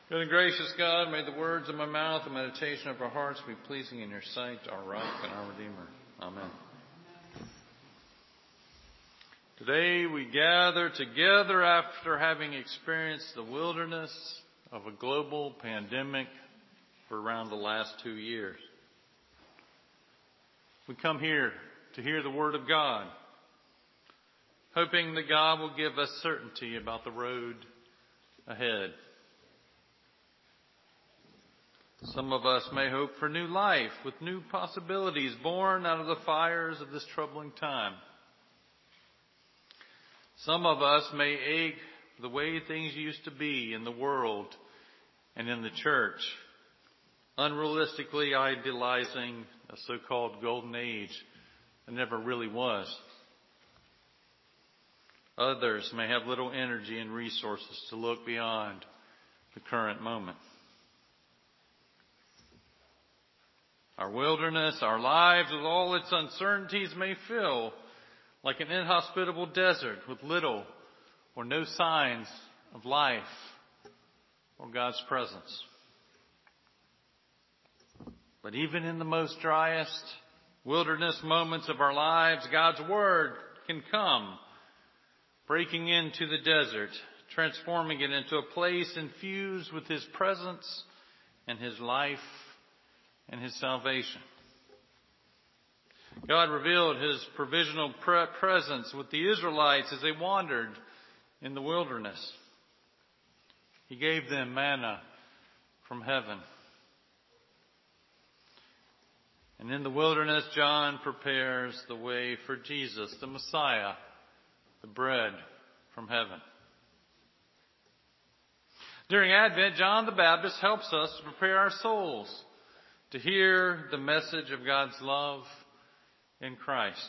Good and gracious God, may the words of my mouth and meditation of our hearts be pleasing in your sight, our rock and our Redeemer. Amen. Today we gather together after having experienced the wilderness of a global pandemic for around the last 2 years. We come here to hear the Word of God, hoping that God will give us certainty about the road ahead. Some of us may hope for new life with new possibilities born out of the fires of this troubling time. Some of us may ache the way things used to be in the world and in the church, unrealistically idealizing a so-called golden age that never really was. Others may have little energy and resources to look beyond the current moment. Our wilderness, our lives with all its uncertainties may feel like an inhospitable desert with little or no signs of life or God's presence. But even in the most driest wilderness moments of our lives, God's Word can come, breaking into the desert, transforming it into a place infused with His presence and His life and His salvation. God revealed His provisional presence with the Israelites as they wandered in the wilderness. He gave them manna from heaven. And in the wilderness, John prepares the way for Jesus, the Messiah, the bread from heaven. During Advent, John the Baptist helps us to prepare our souls to hear the message of God's love in Christ.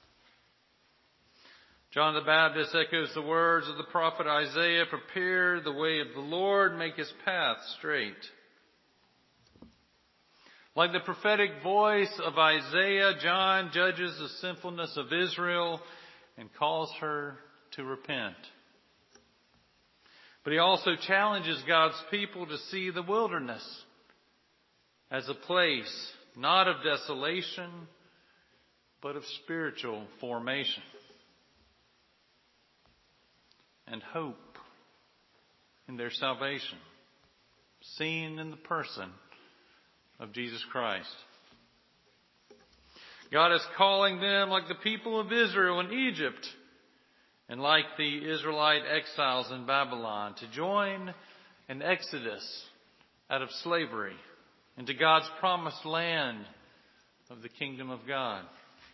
John the Baptist echoes the words of the prophet Isaiah, "Prepare the way of the Lord, make His path straight." Like the prophetic voice of Isaiah, John judges the sinfulness of Israel and calls her to repent. But he also challenges God's people to see the wilderness as a place not of desolation, but of spiritual formation and hope in their salvation, seen in the person of Jesus Christ. God is calling them like the people of Israel in Egypt and like the Israelite exiles in Babylon to join an exodus out of slavery into God's promised land of the kingdom of God.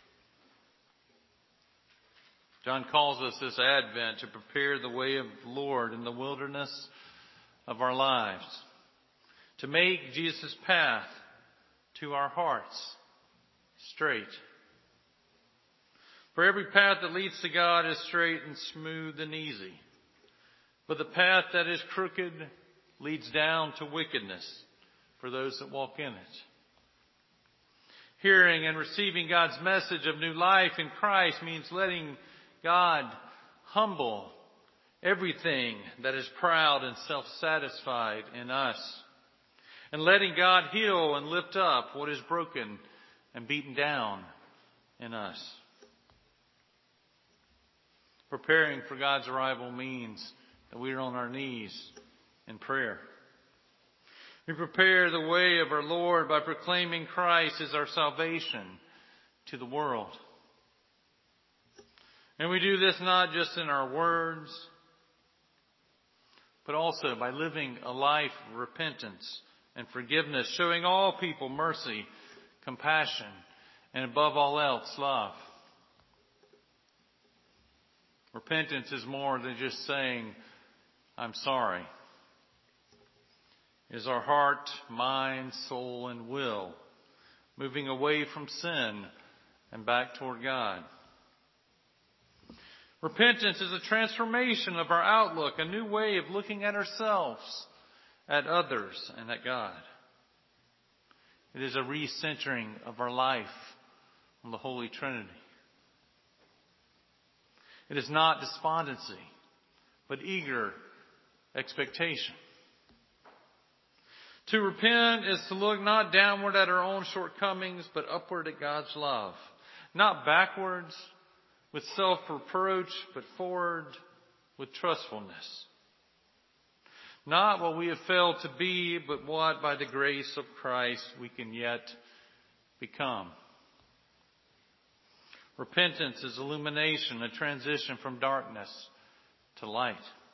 John calls us this Advent to prepare the way of the Lord in the wilderness of our lives, to make Jesus' path to our hearts straight. For every path that leads to God is straight and smooth and easy, but the path that is crooked leads down to wickedness for those that walk in it. Hearing and receiving God's message of new life in Christ means letting God humble everything that is proud and self-satisfied in us, and letting God heal and lift up what is broken and beaten down in us. Preparing for God's arrival means that we are on our knees in prayer. We prepare the way of our Lord by proclaiming Christ as our salvation to the world. And we do this not just in our words, but also by living a life of repentance and forgiveness, showing all people mercy, compassion, and above all else, love. Repentance is more than just saying, "I'm sorry." It is our heart, mind, soul, and will moving away from sin and back toward God. Repentance is a transformation of our outlook, a new way of looking at ourselves, at others, and at God. It is a recentering of our life on the Holy Trinity. It is not despondency, but eager expectation. To repent is to look not downward at our own shortcomings, but upward at God's love. Not backwards with self-reproach, but forward with trustfulness. Not what we have failed to be, but what by the grace of Christ we can yet become. Repentance is illumination, a transition from darkness to light.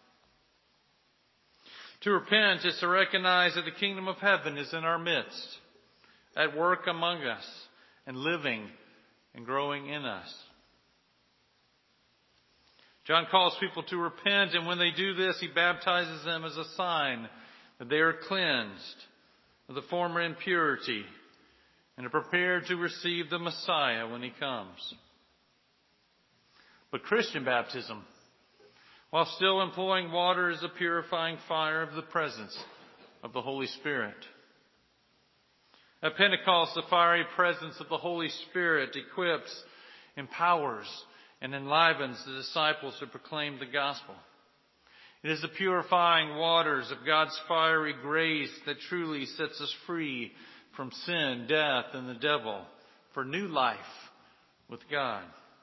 To repent is to recognize that the kingdom of heaven is in our midst, at work among us, and living and growing in us. John calls people to repent, and when they do this, he baptizes them as a sign that they are cleansed of the former impurity and are prepared to receive the Messiah when he comes. But Christian baptism, while still employing water, is a purifying fire of the presence of the Holy Spirit. At Pentecost, the fiery presence of the Holy Spirit equips, empowers, and enlivens the disciples to proclaim the gospel. It is the purifying waters of God's fiery grace that truly sets us free from sin, death, and the devil for new life with God.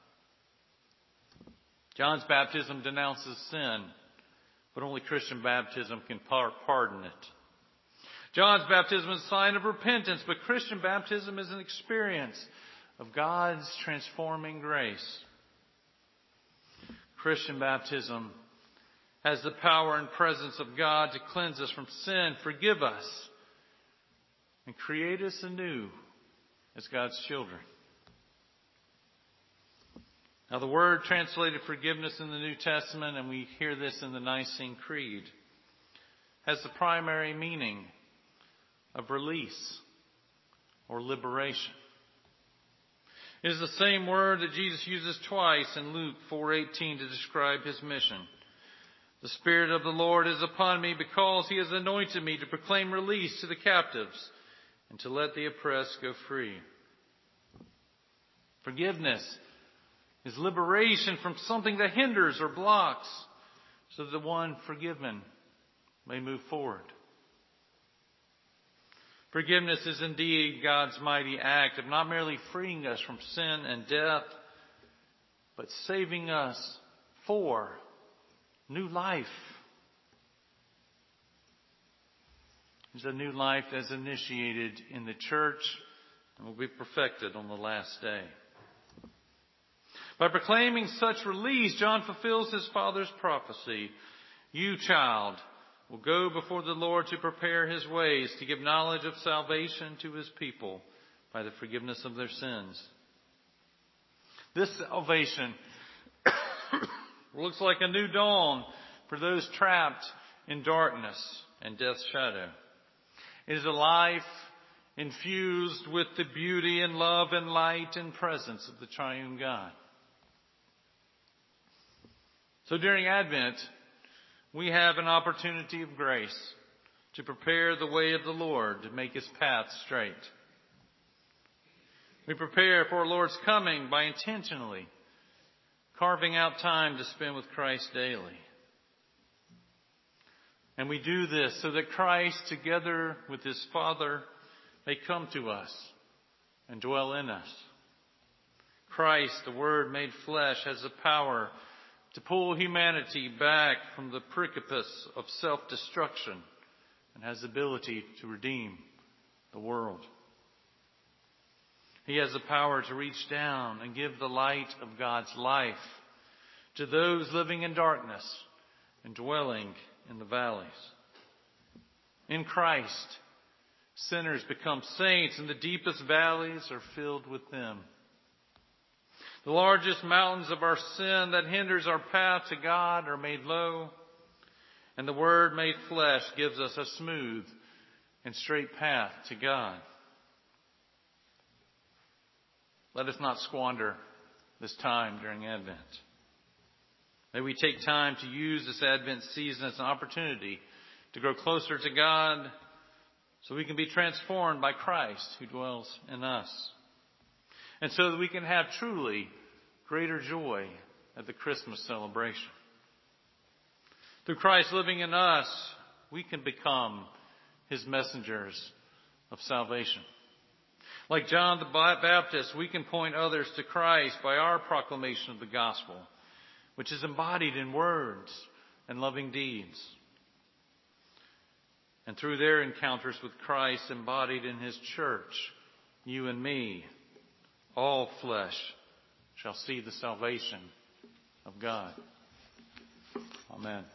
John's baptism denounces sin, but only Christian baptism can pardon it. John's baptism is a sign of repentance, but Christian baptism is an experience of God's transforming grace. Christian baptism has the power and presence of God to cleanse us from sin, forgive us, and create us anew as God's children. Now, the word translated forgiveness in the New Testament, and we hear this in the Nicene Creed, has the primary meaning of release or liberation. It is the same word that Jesus uses twice in Luke 4:18 to describe his mission. The Spirit of the Lord is upon me because he has anointed me to proclaim release to the captives and to let the oppressed go free. Forgiveness is liberation from something that hinders or blocks so that the one forgiven may move forward. Forgiveness is indeed God's mighty act of not merely freeing us from sin and death, but saving us for new life. It's a new life that's initiated in the church and will be perfected on the last day. By proclaiming such release, John fulfills his father's prophecy. You, child, will go before the Lord to prepare his ways, to give knowledge of salvation to his people by the forgiveness of their sins. This salvation looks like a new dawn for those trapped in darkness and death's shadow. It is a life infused with the beauty and love and light and presence of the triune God. So during Advent, we have an opportunity of grace to prepare the way of the Lord, to make his path straight. We prepare for our Lord's coming by intentionally carving out time to spend with Christ daily. And we do this so that Christ, together with his Father, may come to us and dwell in us. Christ, the Word made flesh, has the power to pull humanity back from the precipice of self-destruction and has the ability to redeem the world. He has the power to reach down and give the light of God's life to those living in darkness and dwelling in the valleys. In Christ, sinners become saints and the deepest valleys are filled with them. The largest mountains of our sin that hinders our path to God are made low, and the Word made flesh gives us a smooth and straight path to God. Let us not squander this time during Advent. May we take time to use this Advent season as an opportunity to grow closer to God so we can be transformed by Christ who dwells in us. And so that we can have truly greater joy at the Christmas celebration. Through Christ living in us, we can become his messengers of salvation. Like John the Baptist, we can point others to Christ by our proclamation of the gospel, which is embodied in words and loving deeds. And through their encounters with Christ embodied in his church, you and me, all flesh shall see the salvation of God. Amen.